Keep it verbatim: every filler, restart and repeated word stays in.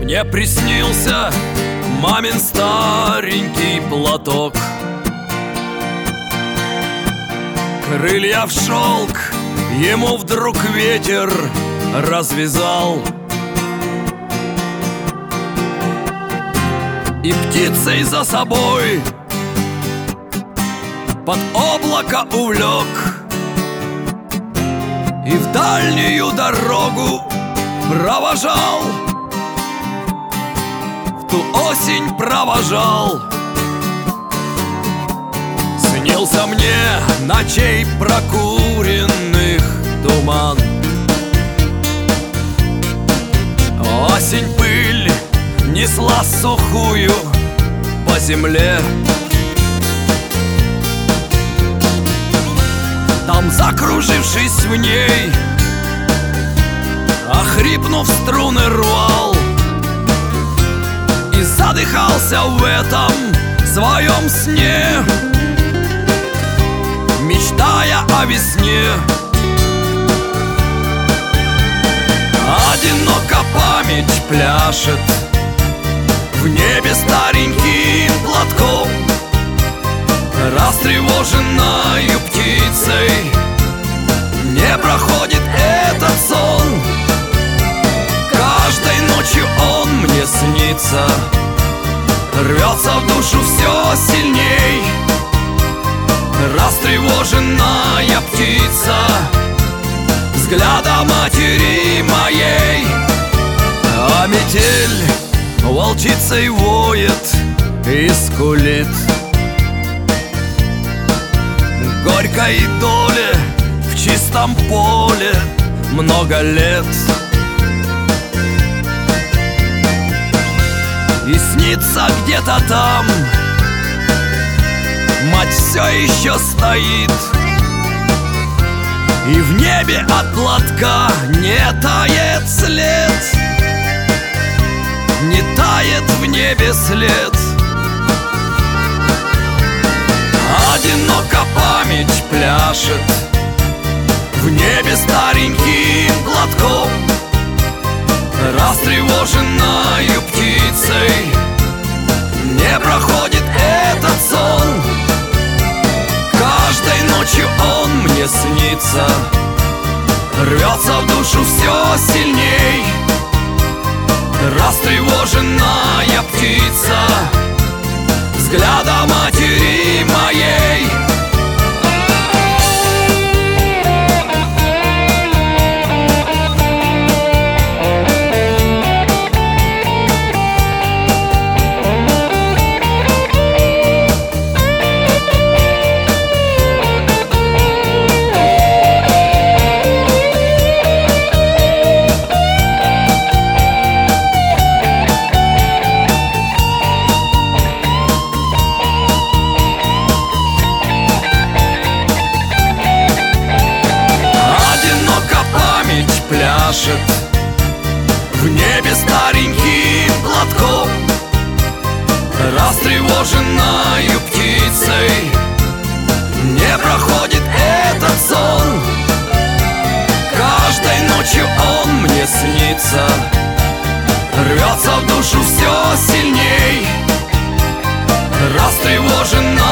Мне приснился мамин старенький платок, крылья в шелк ему вдруг ветер развязал, и птицей за собой под облако увлек, и в дальнюю дорогу провожал, в ту осень провожал. Снился мне ночей прокуренных туман, осень пыль несла сухую по земле. Там, закружившись в ней, охрипнув, струны рвал и задыхался в этом своем сне, мечтая о весне. Одиноко память пляшет в небе стареньким платком, растревоженною птицей не проходит этот сон. Каждой ночью он мне снится, рвется в душу все сильней. Растревоженная птица взгляда матери моей, а метель волчицей воет и скулит. Горькой доле в чистом поле много лет, и снится где-то там мать все еще стоит, и в небе от платка не тает след, не тает в небе след. Одиноко память пляшет в небе стареньким платком, растревоженною птицей не проходит этот сон. Каждой ночью он мне снится, рвется в душу все сильней. Растревоженная птица взгляда матери моей. Пляшет в небе стареньким платком, растревоженною птицей не проходит этот сон. Каждой ночью он мне снится, рвется в душу все сильней. Растревоженная